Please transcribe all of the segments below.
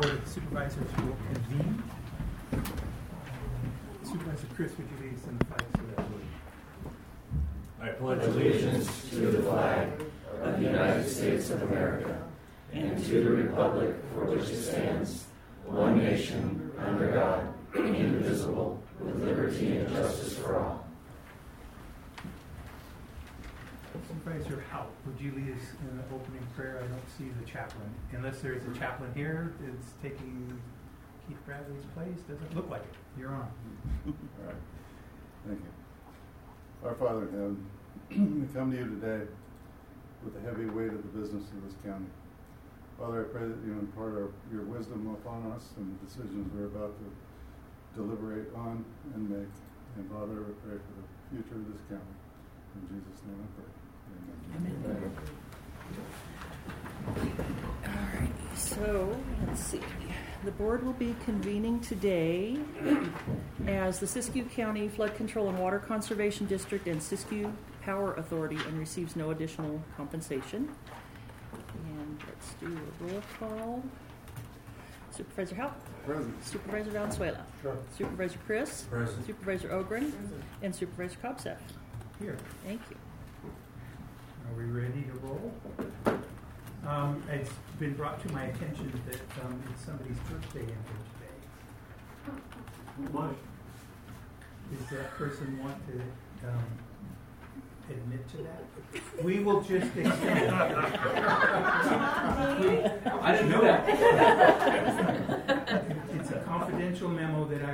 Board of Supervisors will convene. Supervisor Chris, would you lead us in the flag salute? I pledge allegiance to the flag of the United States of America and to the republic for which it stands, one nation, under God, indivisible, with liberty and justice for all. Supervisor Haupt, would you lead us in the opening prayer? I don't see the chaplain. Unless there's a chaplain here that's taking Keith Bradley's place. Doesn't look like it. You're on. All right. Thank you. Our Father in heaven, we come to you today with the heavy weight of the business of this county. Father, I pray that you impart your wisdom upon us and the decisions we're about to deliberate on and make. And Father, we pray for the future of this county. In Jesus' name I pray. Amen. All right, so let's see. The board will be convening today as the Siskiyou County Flood Control and Water Conservation District and Siskiyou Power Authority and receives no additional compensation. And let's do a roll call. Supervisor Haupt. Present. Supervisor Valenzuela. Sure. Supervisor Chris. Present. Supervisor Ogren. And Supervisor Kopseth. Here. Thank you. Are we ready to roll? It's been brought to my attention that it's somebody's birthday in here today. Why? Does that person want to admit to that? We will just extend it. I didn't know that. It's a confidential memo that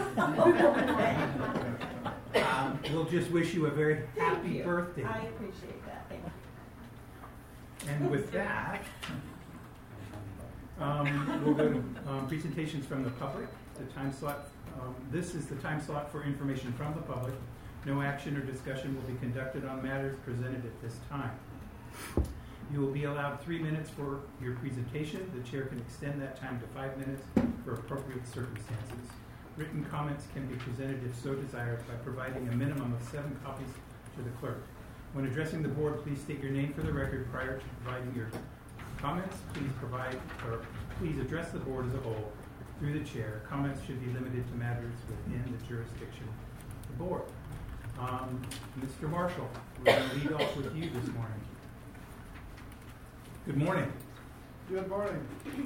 I received. We'll just wish you a very happy birthday. I appreciate that. Thank you. And with that, we'll go to presentations from the public. The time slot. This is the time slot for information from the public. No action or discussion will be conducted on matters presented at this time. You will be allowed 3 minutes for your presentation. The chair can extend that time to 5 minutes for appropriate circumstances. Written comments can be presented if so desired by providing a minimum of 7 copies to the clerk. When addressing the board, please state your name for the record prior to providing your comments. Please address the board as a whole through the chair. Comments should be limited to matters within the jurisdiction of the board. Mr. Marshall, we're going to lead off with you this morning. Good morning. Good morning.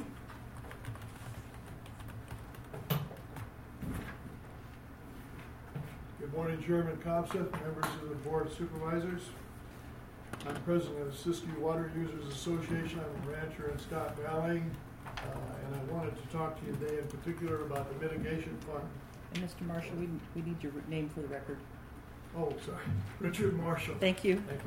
Good morning, Chairman Kopseth, members of the Board of Supervisors. I'm president of the Siskiyou Water Users Association. I'm a rancher in Scott Valley, and I wanted to talk to you today in particular about the mitigation fund. And Mr. Marshall, we need your name for the record. Oh, sorry, Richard Marshall. Thank you. Thank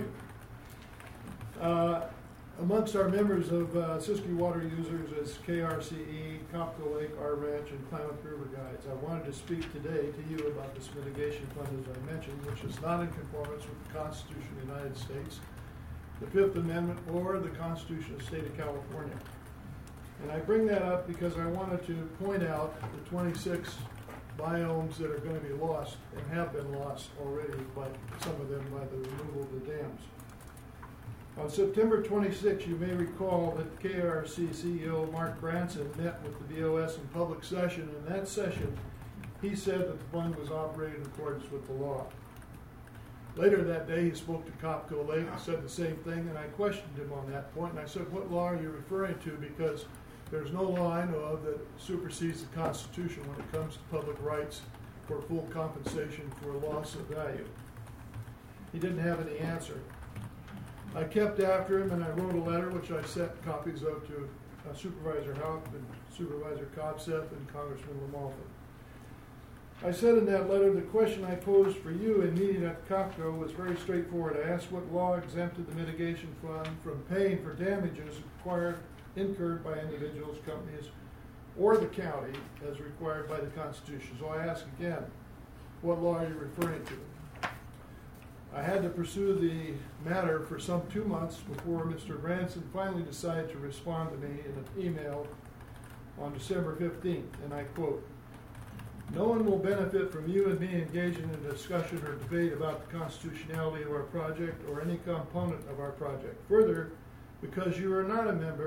you. Amongst our members of Siskiyou Water Users is KRCE, Copco Lake, Our Ranch, and Klamath River Guides. I wanted to speak today to you about this mitigation fund, as I mentioned, which is not in conformance with the Constitution of the United States, the Fifth Amendment, or the Constitution of the State of California. And I bring that up because I wanted to point out the 26 biomes that are going to be lost and have been lost already, by some of them by the removal of the dams. On September 26, you may recall that KRC CEO Mark Branson met with the BOS in public session. In that session, he said that the fund was operated in accordance with the law. Later that day, he spoke to Copco Lake and said the same thing, and I questioned him on that point. And I said, what law are you referring to? Because there's no law I know of that supersedes the Constitution when it comes to public rights for full compensation for loss of value. He didn't have any answer. I kept after him, and I wrote a letter, which I sent copies of to Supervisor Haupt and Supervisor Kopseth and Congressman Lamalfa. I said in that letter, the question I posed for you in meeting at Copco was very straightforward. I asked what law exempted the mitigation fund from paying for damages incurred by individuals, companies, or the county as required by the Constitution. So I ask again, what law are you referring to? I had to pursue the matter for some 2 months before Mr. Branson finally decided to respond to me in an email on December 15th, and I quote, "No one will benefit from you and me engaging in a discussion or debate about the constitutionality of our project or any component of our project. Further, because you are not a member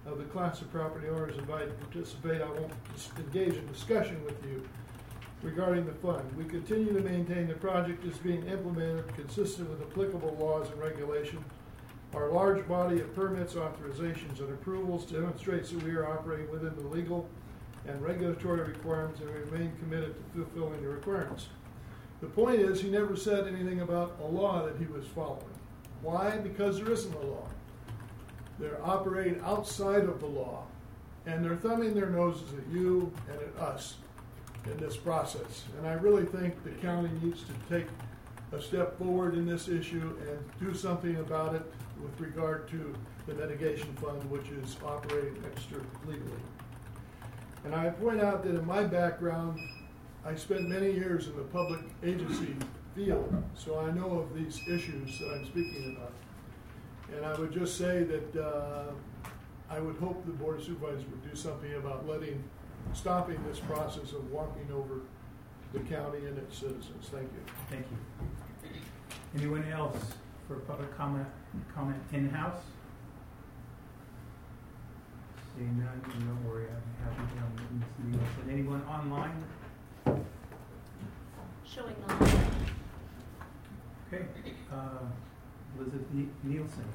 of the class of property owners invited to participate. I won't engage in discussion with you regarding the fund. We continue to maintain the project is being implemented consistent with applicable laws and regulations. Our large body of permits, authorizations, and approvals demonstrates that we are operating within the legal and regulatory requirements, and we remain committed to fulfilling the requirements. The point is, he never said anything about a law that he was following. Why? Because there isn't a law. They're operating outside of the law, and they're thumbing their noses at you and at us in this process. And I really think the county needs to take a step forward in this issue and do something about it with regard to the mitigation fund, which is operating extra legally. And I point out that in my background, I spent many years in the public agency field, so I know of these issues that I'm speaking about. And I would just say that I would hope the Board of Supervisors would do something about stopping this process of walking over the county and its citizens. Thank you. Thank you. Anyone else for public comment in-house? Seeing none, no worry, I'm happy down Ms. Nielsen. Anyone online? Showing none. Okay. Elizabeth Nielsen.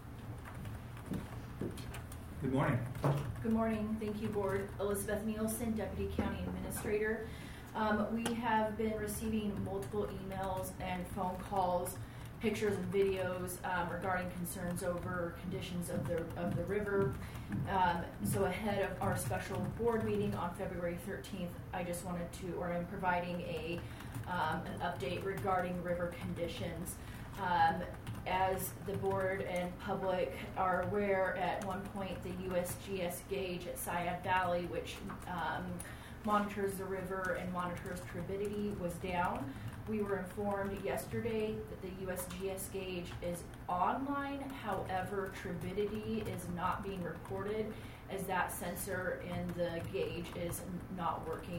Good morning. Good morning. Thank you, Board. Elizabeth Nielsen, Deputy County Administrator. We have been receiving multiple emails and phone calls, pictures and videos regarding concerns over conditions of the river. So ahead of our special board meeting on February 13th, I just wanted to, or I'm providing an update regarding river conditions. As the board and public are aware, at one point the USGS gauge at Sayad Valley, which monitors the river and monitors turbidity, was down. We were informed yesterday that the USGS gauge is online. However, turbidity is not being reported as that sensor in the gauge is not working.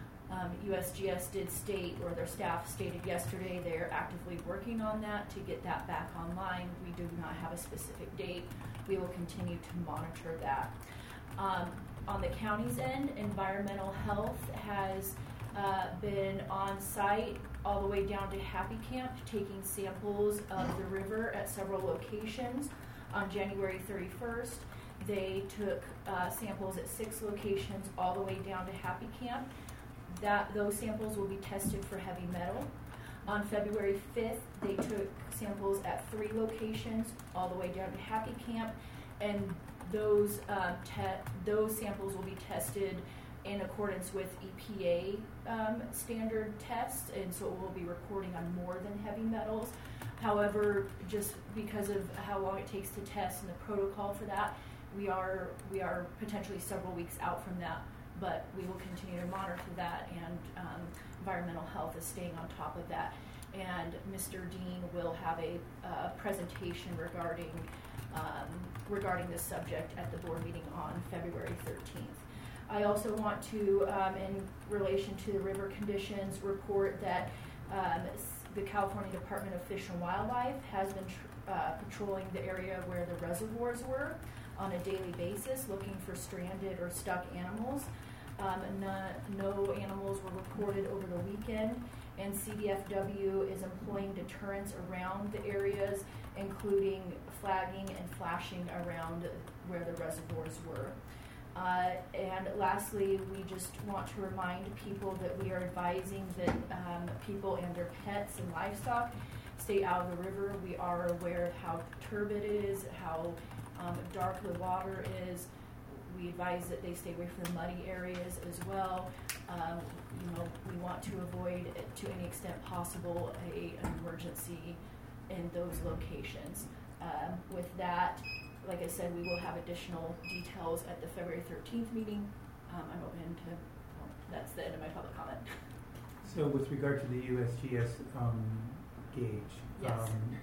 USGS did state, or their staff stated yesterday, they are actively working on that to get that back online. We do not have a specific date. We will continue to monitor that. On the county's end, environmental health has been on site all the way down to Happy Camp, taking samples of the river at several locations. On January 31st, they took samples at 6 locations all the way down to Happy Camp. Those samples will be tested for heavy metal. On February 5th, they took samples at 3 locations all the way down to Happy Camp, and those samples will be tested in accordance with EPA standard tests, and so it will be recording on more than heavy metals. However, just because of how long it takes to test and the protocol for that, we are potentially several weeks out from that, but we will continue to monitor that, and environmental health is staying on top of that. And Mr. Dean will have a presentation regarding this subject at the board meeting on February 13th. I also want to, in relation to the river conditions, report that the California Department of Fish and Wildlife has been patrolling the area where the reservoirs were on a daily basis, looking for stranded or stuck animals. No animals were reported over the weekend, and CDFW is employing deterrents around the areas, including flagging and flashing around where the reservoirs were. And lastly, we just want to remind people that we are advising that people and their pets and livestock stay out of the river. We are aware of how turbid it is, how dark the water is. We advise that they stay away from muddy areas as well. We want to avoid, to any extent possible, an emergency in those locations. With that, like I said, we will have additional details at the February 13th meeting. I'm open to, that's the end of my public comment. So with regard to the USGS gauge, Yes.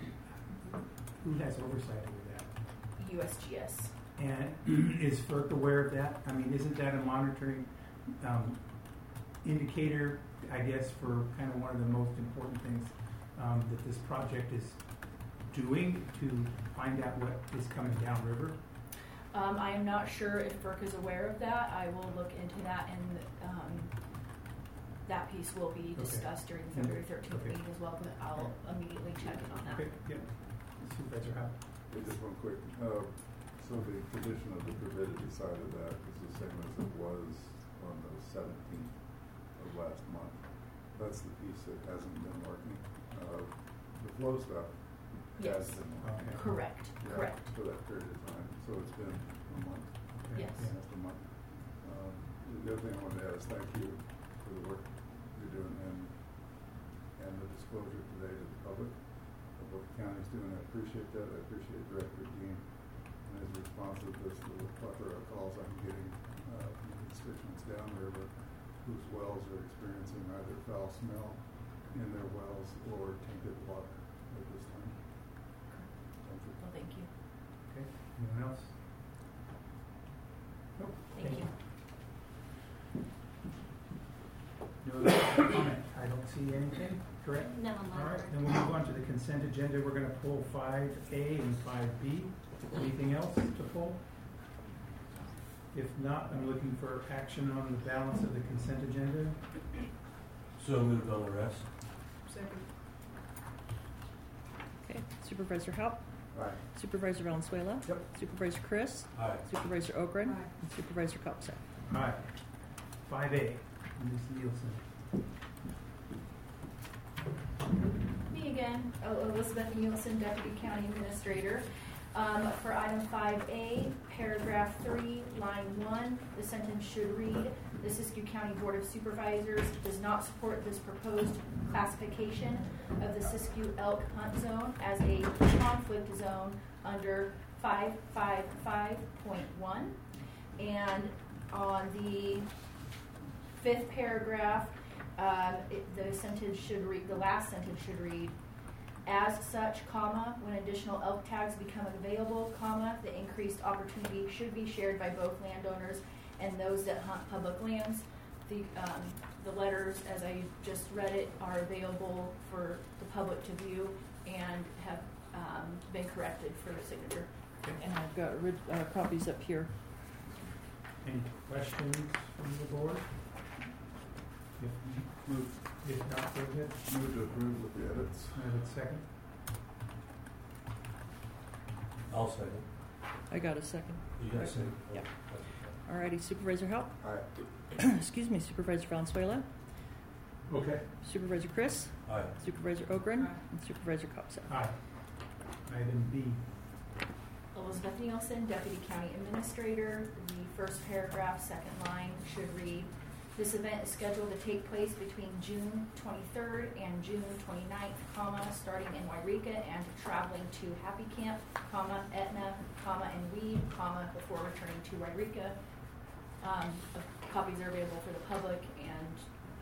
Who has oversight over that? USGS. And is FERC aware of that? I mean, isn't that a monitoring indicator, I guess, for kind of one of the most important things that this project is doing to find out what is coming downriver? I am not sure if FERC is aware of that. I will look into that, and that piece will be discussed during the February 13th meeting as well, but I'll immediately check in on that. Okay, yeah. Supervisor Howe. Just one quick, so the condition of the turbidity side of that is the same as it was on the 17th of last month. That's the piece that hasn't been working. The flow stuff Yes. has been working. Okay. Correct. Yeah, Correct. for that period of time. So it's been a month. Yes. Almost a month. The other thing I wanted to add is thank you for the work you're doing and the disclosure today to the public of what the county's doing. I appreciate that. I appreciate Director Dean and his responsiveness to the plethora of calls I'm getting from constituents down there whose wells are experiencing either foul smell in their wells or tainted water at this time. Thank you. Well, thank you. Okay, anyone else? Nope. Thank you. No other comment? I don't see anything, correct? No, All right, then we'll move on to the consent agenda. We're going to pull 5A and 5B. Anything else to pull? If not, I'm looking for action on the balance of the consent agenda. So moved on the rest. Okay, Supervisor Haupt, Aye. Supervisor Valenzuela, Yep. Supervisor Chris, Aye. Supervisor Ogren, and Supervisor Kopsa. All right, 5A, Ms. Nielsen. Me again, Elizabeth Nielsen, Deputy County Administrator. For item 5A, paragraph 3, line 1, the sentence should read, the Siskiyou County Board of Supervisors does not support this proposed classification of the Siskiyou Elk Hunt Zone as a conflict zone under 555.1. And on the 5th paragraph, the sentence should read, the last sentence should read, as such, comma, when additional elk tags become available, comma, the increased opportunity should be shared by both landowners and those that hunt public lands. The letters, as I just read it, are available for the public to view and have been corrected for signature. And I've got copies up here. Any questions from the board? If not, go ahead. Move to approve with the edits. I have a second. I'll second. I got a second. You got a second? Yeah. Alrighty, Supervisor Haupt, Aye. excuse me, Supervisor Valenzuela, Okay. Supervisor Chris, Aye. Supervisor Ogren, and Supervisor Kopsa. Aye. Item B. Elizabeth Nielsen, Deputy County Administrator. The first paragraph, second line, should read, this event is scheduled to take place between June 23rd and June 29th, comma, starting in Wairika and traveling to Happy Camp, comma, Etna, comma, and Weed, comma, before returning to Wairika. Copies are available for the public, and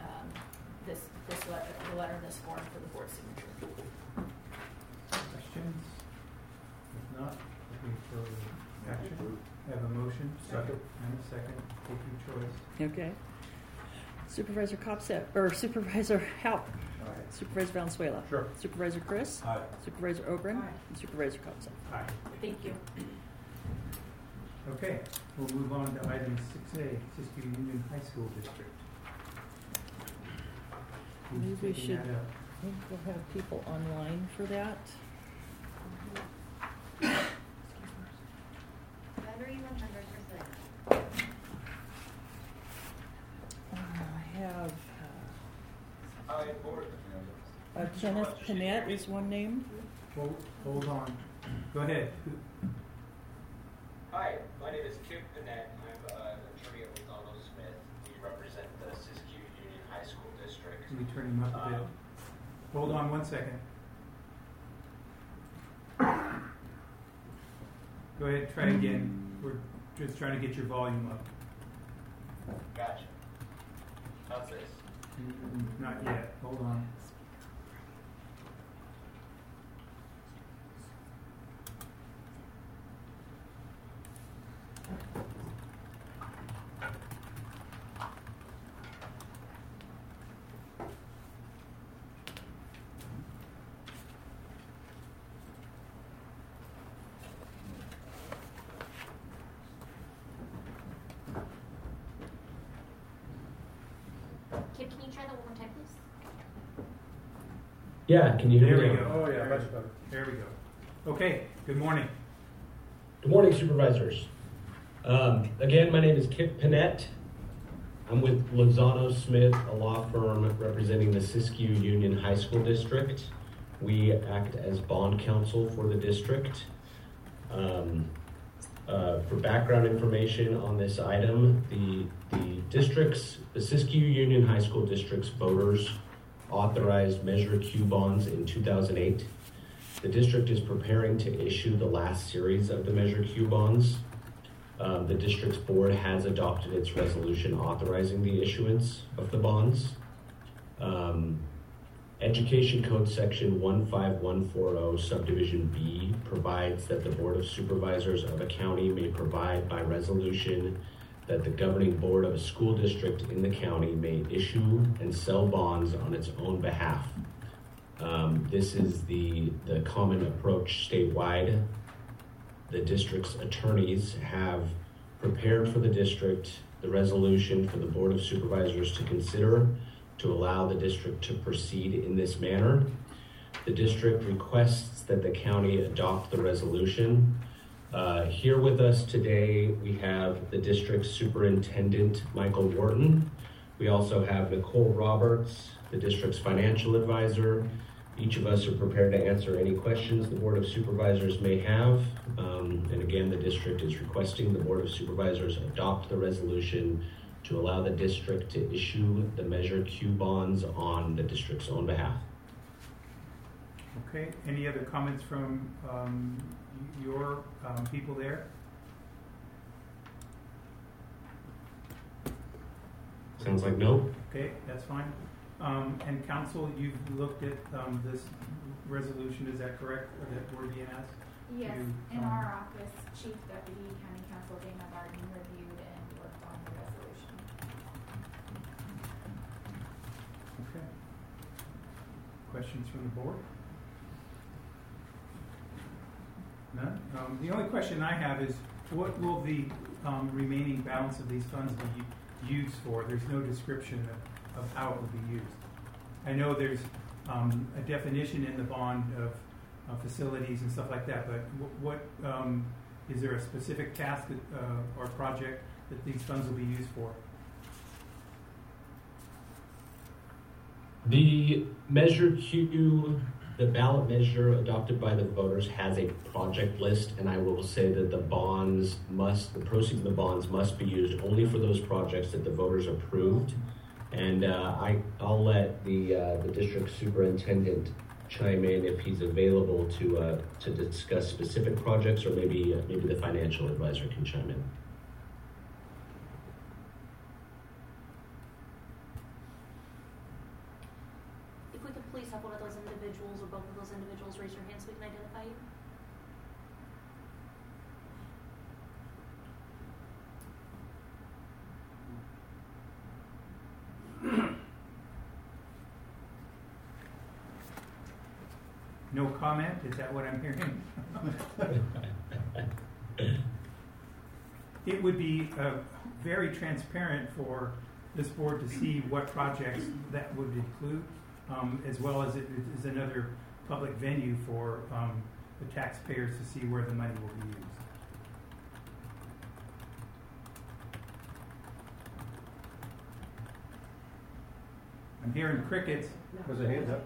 the letter in this form for the board signature. Questions? If not, looking for action. Have a motion. Second. And a second. Take your choice. Okay. Supervisor Kopsa, or Supervisor Haupt, Aye. Supervisor Valenzuela, Sure. Supervisor Chris, Aye. Supervisor Ogren, Aye. and Supervisor Kopsa. Aye. Thank you. Okay, we'll move on to item 6A, Siskiyou Union High School District. Who's Maybe we taking should- that up? I think we'll have people online for that. Battery 100%. I have Kenneth Panett is one name. Hold on. Go ahead. Hi, my name is Kip Panett. I'm an attorney at McDonald Smith. We represent the Siskiyou Union High School District. Can we turn him up a bit? Hold on 1 second. Go ahead, try again. We're just trying to get your volume up. Gotcha. How's this? Not yet. Hold on. Kip, can you try that one more time, please? Yeah, can you hear There me? we go. Oh, yeah, much better. There we go. Okay, good morning. Good morning, supervisors. Again, my name is Kip Panett. I'm with Lozano Smith, a law firm representing the Siskiyou Union High School District. We act as bond counsel for the district. For background information on this item, the Siskiyou Union High School District's voters authorized Measure Q bonds in 2008. The district is preparing to issue the last series of the Measure Q bonds. The district's board has adopted its resolution authorizing the issuance of the bonds. Education Code Section 15140 Subdivision B provides that the Board of Supervisors of a county may provide by resolution that the governing board of a school district in the county may issue and sell bonds on its own behalf. This is the common approach statewide. The district's attorneys have prepared for the district the resolution for the Board of Supervisors to consider to allow the district to proceed in this manner. The district requests that the county adopt the resolution. Here with us today, we have the district superintendent, Michael Wharton. We also have Nicole Roberts, the district's financial advisor. Each of us are prepared to answer any questions the Board of Supervisors may have. And again, the district is requesting the Board of Supervisors adopt the resolution to allow the district to issue the Measure Q bonds on the district's own behalf. Okay, any other comments from your people there? Sounds like no. Okay, that's fine. And council, you've looked at this resolution, is that correct, that we're being asked? Yes, to, in our office, Chief Deputy County Counsel Dana Barton reviewed and worked on the resolution. Okay. Questions from the board? None? The only question I have is, what will the remaining balance of these funds be used for? There's no description of how it will be used. I know there's a definition in the bond of facilities and stuff like that, but what is there a specific task or project that these funds will be used for? The Measure Q, the ballot measure adopted by the voters, has a project list, and I will say that the proceeds of the bonds must be used only for those projects that the voters approved. And I'll let the district superintendent chime in if he's available to discuss specific projects, or maybe the financial advisor can chime in. If we could please have one of those individuals or both of those individuals raise your hand so we can identify you. No comment? Is that what I'm hearing? It would be very transparent for this board to see what projects that would include, as well as it is another public venue for the taxpayers to see where the money will be used. I'm hearing crickets. Was a hand up?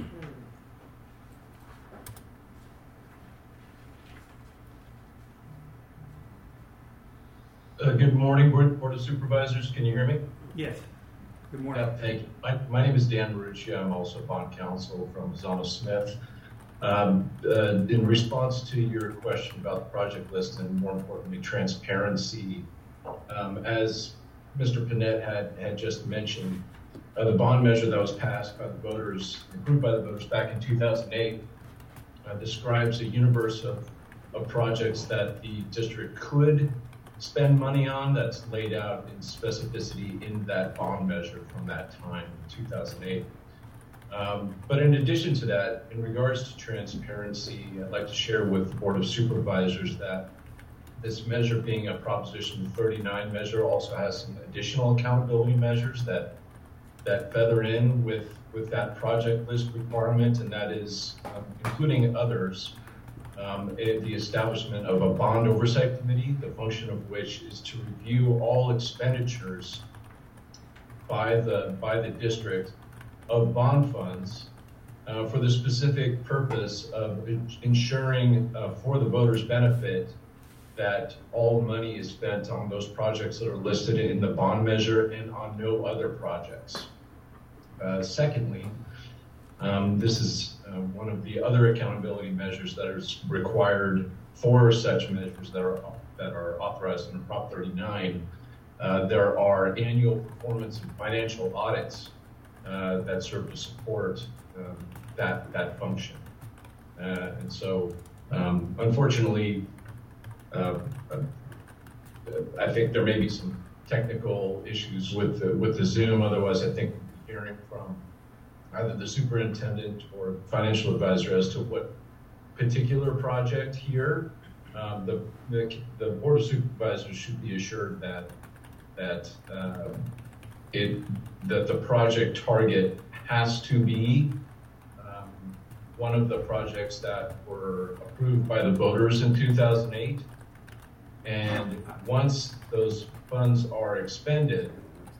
Good morning, Board of Supervisors. Can you hear me? Yes. Good morning. Thank you. My name is Dan Marucci. I'm also bond counsel from Lozano Smith. In response to your question about the project list and, more importantly, transparency, as Mr. Panett had just mentioned, the bond measure that was passed by the voters, approved by the voters back in 2008, describes a universe of projects that the district could spend money on, that's laid out in specificity in that bond measure from that time, 2008. But in addition to that, in regards to transparency, I'd like to share with the Board of Supervisors that this measure, being a Proposition 39 measure, also has some additional accountability measures that that feather in with that project list requirement, and that is, including others, the establishment of a bond oversight committee, the function of which is to review all expenditures by the district of bond funds for the specific purpose of ensuring for the voters' benefit that all money is spent on those projects that are listed in the bond measure and on no other projects. Secondly, this is one of the other accountability measures that is required for such measures that are authorized under Prop 39. There are annual performance and financial audits that serve to support that function. And so, unfortunately, I think there may be some technical issues with the Zoom. Otherwise, I think we'll be hearing from either the superintendent or financial advisor as to what particular project here. The Board of Supervisors should be assured that the project target has to be one of the projects that were approved by the voters in 2008. And once those funds are expended,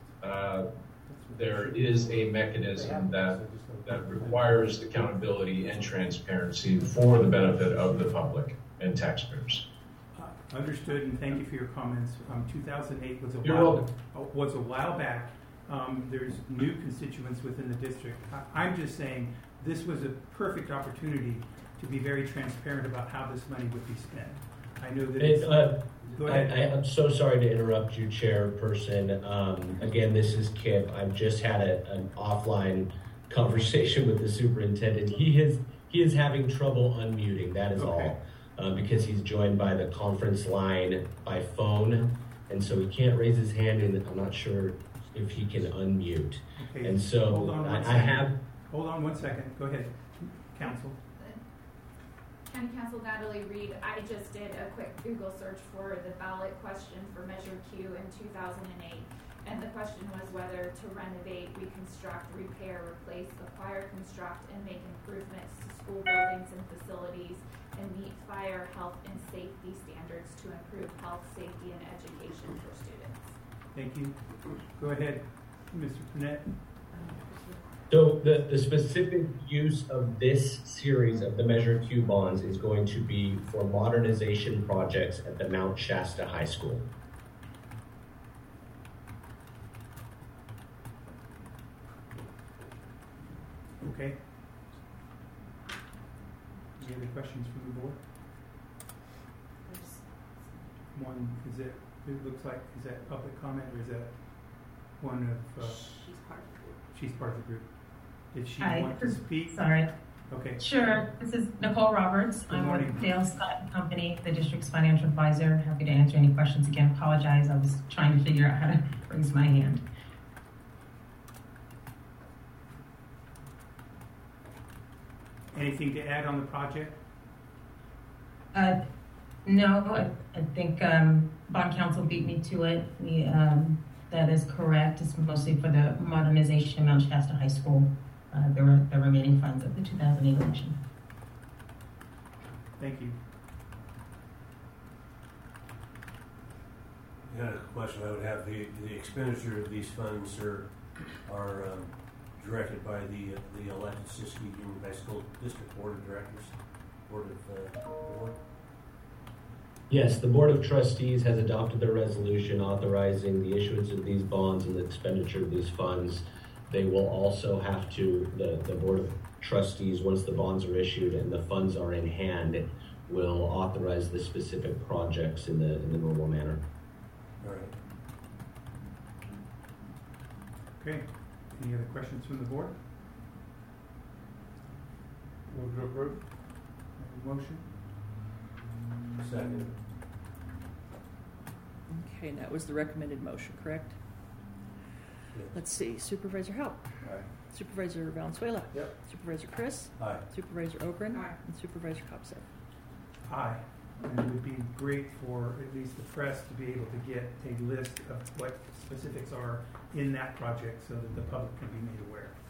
there is a mechanism that requires accountability and transparency for the benefit of the public and taxpayers. Understood, and thank you for your comments. 2008 was a while back. There's new constituents within the district. I'm just saying this was a perfect opportunity to be very transparent about how this money would be spent. I know that go ahead. I'm so sorry to interrupt you, Chairperson. Again, this is Kip. I've just had an offline conversation with the superintendent. He is having trouble unmuting, that is all, because he's joined by the conference line by phone, and so he can't raise his hand, and I'm not sure if he can unmute. Okay. And so Hold on one second. Go ahead, Council. County Council Natalie Reed. I just did a quick Google search for the ballot question for Measure Q in 2008. And the question was whether to renovate, reconstruct, repair, replace, acquire, construct, and make improvements to school buildings and facilities and meet fire, health, and safety standards to improve health, safety, and education for students. Thank you. Go ahead, Mr. Purnett. So the specific use of this series of the Measure Q bonds is going to be for modernization projects at the Mount Shasta High School. Okay. Any other questions from the board? One, it looks like, is that public comment or is that one of? She's part of the group. She's part of the group. Did she Hi, want to speak? Sorry. Okay. Sure. This is Nicole Roberts. Good I'm morning. with Dale Scott & Company, the district's financial advisor. Happy to answer any questions. Again, apologize. I was trying to figure out how to raise my hand. Anything to add on the project? No, I think bond council beat me to it. That is correct. It's mostly for the modernization of Mount Shasta High School, the remaining funds of the 2008 election. Thank you. Yeah, a question I would have, the expenditure of these funds are directed by the elected Siskiyou Union High School District Board of Directors, Board. Yes, the Board of Trustees has adopted their resolution authorizing the issuance of these bonds and the expenditure of these funds. They will also have to, the Board of Trustees, once the bonds are issued and the funds are in hand, will authorize the specific projects in the normal manner. All right. Okay. Any other questions from the board? Move to approve. Motion? Second. Okay, and that was the recommended motion, correct? Yes. Let's see, Supervisor Haupt. Aye. Supervisor Valenzuela. Yep. Supervisor Chris. Aye. Supervisor Ogren. Aye. And Supervisor Kopsev. Aye. And it would be great for at least the press to be able to get a list of what specifics are in that project so that the public can be made aware.